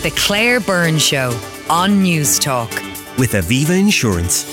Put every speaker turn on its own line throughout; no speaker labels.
The Claire Byrne Show on News Talk.
With Aviva Insurance.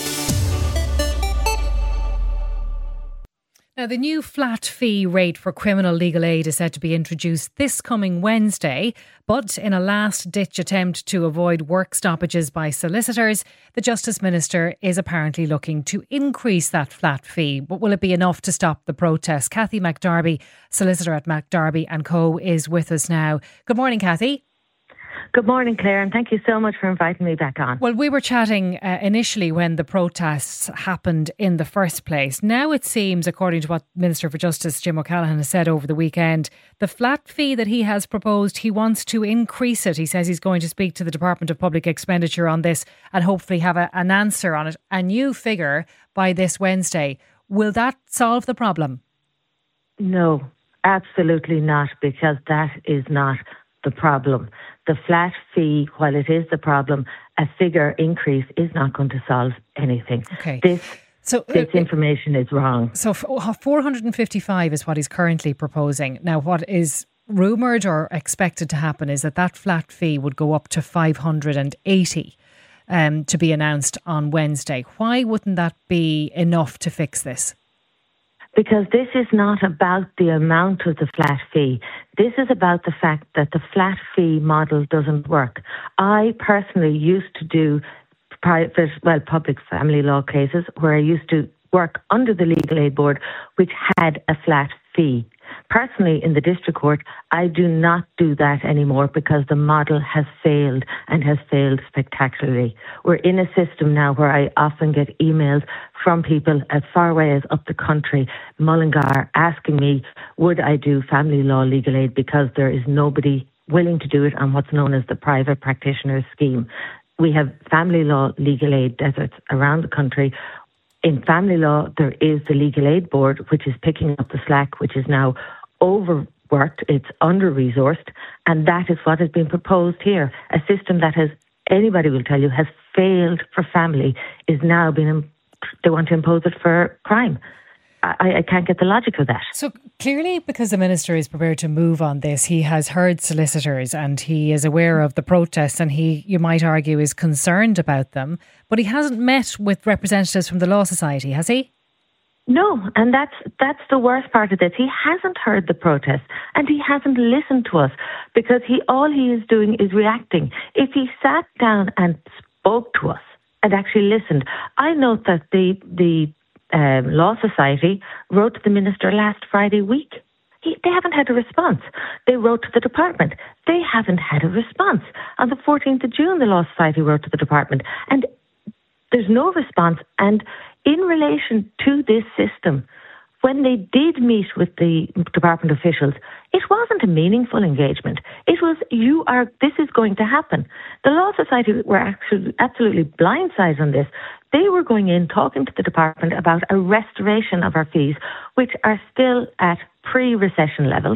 Now, the new flat fee rate for criminal legal aid is set to be introduced this coming Wednesday, but in a last-ditch attempt to avoid work stoppages by solicitors, the Justice Minister is apparently looking to increase that flat fee. But will it be enough to stop the protests? Kathy McDarby, solicitor at McDarby & Co, is with us now. Good morning, Kathy.
Good morning, Claire, and thank you so much for inviting me back on.
Well, we were chatting initially when the protests happened in the first place. Now it seems, according to what Minister for Justice Jim O'Callaghan has said over the weekend, the flat fee that he has proposed, he wants to increase it. He says he's going to speak to the Department of Public Expenditure on this and hopefully have an answer on it. A new figure by this Wednesday. Will that solve the problem?
No, absolutely not, because that is not the problem. The flat fee, while it is the problem, a figure increase is not going to solve anything.
Okay.
This information is wrong.
So 455 is what he's currently proposing. Now, what is rumoured or expected to happen is that flat fee would go up to 580 to be announced on Wednesday. Why wouldn't that be enough to fix this?
Because this is not about the amount of the flat fee. This is about the fact that the flat fee model doesn't work. I personally used to do public family law cases where I used to work under the Legal Aid Board, which had a flat fee. Personally, in the district court, I do not do that anymore because the model has failed and has failed spectacularly. We're in a system now where I often get emails from people as far away as up the country, Mullingar, asking me, would I do family law legal aid because there is nobody willing to do it on what's known as the private practitioner scheme. We have family law legal aid deserts around the country. In family law, there is the Legal Aid Board, which is picking up the slack, which is now overworked, it's under-resourced, and that is what has been proposed here. A system that anybody will tell you, has failed for family, is now they want to impose it for crime. I can't get the logic of that.
So clearly, because the Minister is prepared to move on this, he has heard solicitors and he is aware of the protests and he, you might argue, is concerned about them. But he hasn't met with representatives from the Law Society, has he?
No, and that's the worst part of this. He hasn't heard the protests and he hasn't listened to us because all he is doing is reacting. If he sat down and spoke to us and actually listened, I note that the Law Society wrote to the Minister last Friday week. They haven't had a response. They wrote to the department. They haven't had a response. On the 14th of June, the Law Society wrote to the department and there's no response. And in relation to this system, when they did meet with the department officials, it wasn't a meaningful engagement. It was, this is going to happen. The Law Society were actually absolutely blindsided on this. They were going in talking to the department about a restoration of our fees, which are still at pre-recession levels.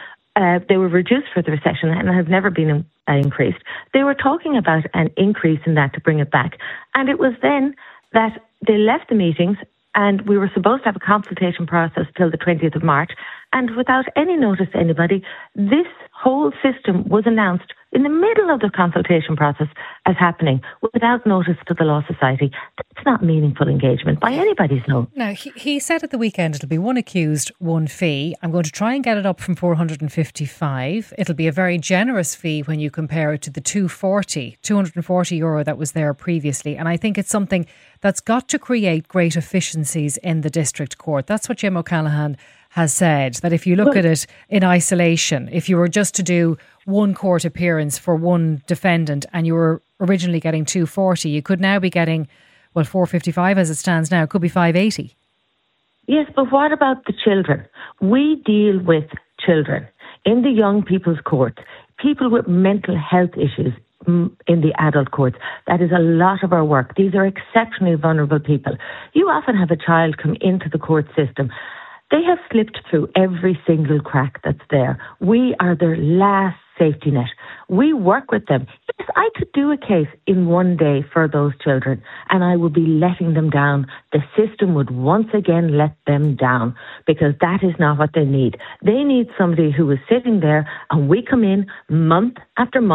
They were reduced for the recession and have never been increased. They were talking about an increase in that to bring it back. And it was then that they left the meetings and we were supposed to have a consultation process till the 20th of March. And without any notice to anybody, this whole system was announced in the middle of the consultation process as happening without notice to the Law Society. That's not meaningful engagement by anybody's note.
Now, he said at the weekend it'll be one accused, one fee. I'm going to try and get it up from 455. It'll be a very generous fee when you compare it to the 240 euro that was there previously. And I think it's something that's got to create great efficiencies in the district court. That's what Jim O'Callaghan has said, that if you look at it in isolation, if you were just to do one court appearance for one defendant and you were originally getting 240, you could now be getting, 455 as it stands now, it could be 580.
Yes, but what about the children? We deal with children in the young people's courts, people with mental health issues in the adult courts. That is a lot of our work. These are exceptionally vulnerable people. You often have a child come into the court system. They have slipped through every single crack that's there. We are their last safety net. We work with them. Yes, I could do a case in one day for those children and I would be letting them down. The system would once again let them down because that is not what they need. They need somebody who is sitting there and we come in month after month,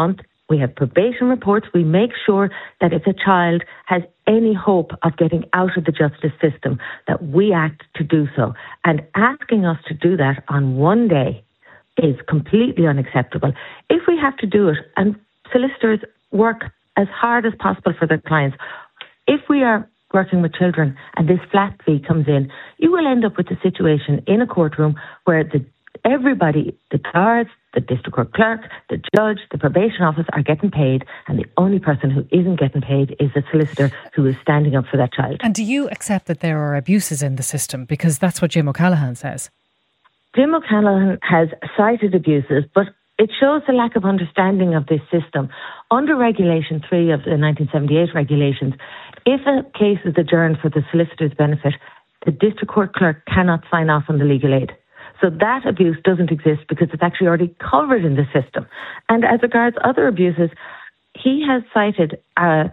We have probation reports. We make sure that if a child has any hope of getting out of the justice system, that we act to do so. And asking us to do that on one day is completely unacceptable. If we have to do it, and solicitors work as hard as possible for their clients, if we are working with children and this flat fee comes in, you will end up with a situation in a courtroom where everybody, the guards, the district court clerk, the judge, the probation office are getting paid, and the only person who isn't getting paid is the solicitor who is standing up for that child.
And do you accept that there are abuses in the system? Because that's what Jim O'Callaghan says.
Jim O'Callaghan has cited abuses, but it shows the lack of understanding of this system. Under Regulation 3 of the 1978 regulations, if a case is adjourned for the solicitor's benefit, the district court clerk cannot sign off on the legal aid. So that abuse doesn't exist because it's actually already covered in the system. And as regards other abuses, he has cited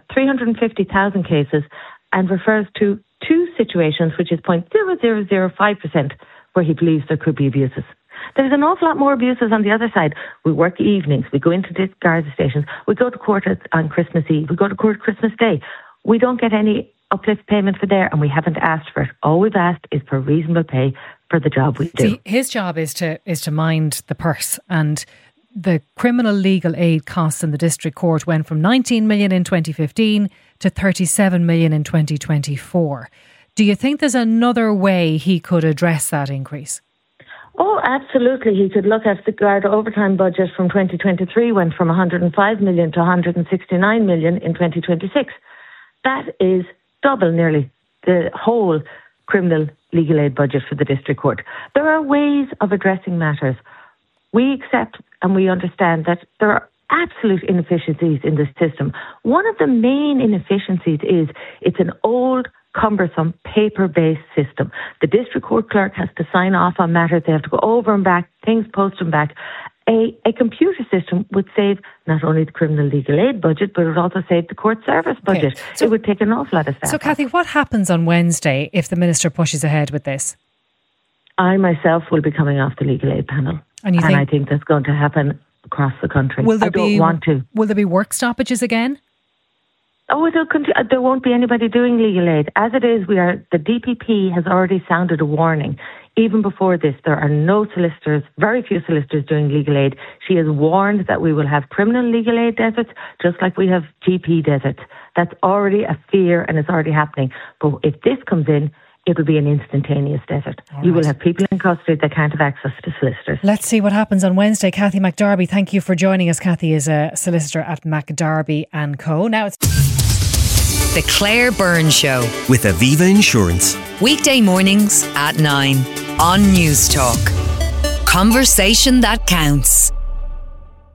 350,000 cases and refers to two situations, which is 0.0005%, where he believes there could be abuses. There's an awful lot more abuses on the other side. We work evenings, we go into the guard stations, we go to court on Christmas Eve, we go to court Christmas Day. We don't get any uplift payment for there, and we haven't asked for it. All we've asked is for reasonable pay for the job we do.
See, his job is to mind the purse, and the criminal legal aid costs in the district court went from 19 million in 2015 to 37 million in 2024. Do you think there's another way he could address that increase?
Oh, absolutely. He could look at the guard overtime budget from 2023 went from 105 million to 169 million in 2026. That is double nearly the whole criminal legal aid budget for the district court. There are ways of addressing matters. We accept and we understand that there are absolute inefficiencies in this system. One of the main inefficiencies is it's an old, cumbersome, paper-based system. The district court clerk has to sign off on matters. They have to go over and back, things post and back. A computer system would save not only the criminal legal aid budget, but it would also save the court service budget. Okay. So, it would take an awful lot of staff.
So, Cathy, what happens on Wednesday if the Minister pushes ahead with this?
I myself will be coming off the legal aid panel. And I think that's going to happen across the country.
Will there be work stoppages again?
Oh, there won't be anybody doing legal aid. As it is, the DPP has already sounded a warning. Even before this, there are no solicitors, very few solicitors doing legal aid. She has warned that we will have criminal legal aid deserts, just like we have GP deserts. That's already a fear and it's already happening. But if this comes in, it'll be an instantaneous desert. Right. You will have people in custody that can't have access to solicitors.
Let's see what happens on Wednesday. Cathy McDarby, thank you for joining us. Cathy is a solicitor at McDarby & Co. Now it's
The Claire Byrne Show
with Aviva Insurance.
Weekday mornings at 9 on News Talk. Conversation that counts.